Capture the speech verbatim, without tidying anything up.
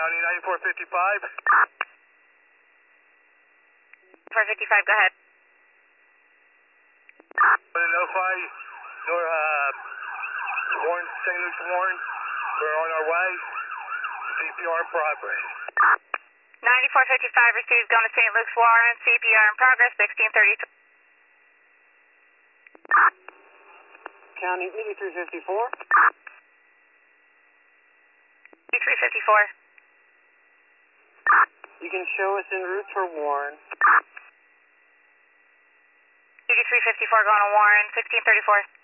County ninety-four fifty-five. four fifty-five, go ahead. Want to notify Nor, uh, Warren, Saint Luke's Warren. We're on our way. C P R in progress. ninety-four fifty-five received, going to Saint Luke's Warren. C P R in progress, sixteen thirty-two. County eighty-three fifty-four. eighty-three fifty-four. You can show us en route for Warren. eighty-three fifty-four going to Warren, sixteen thirty-four.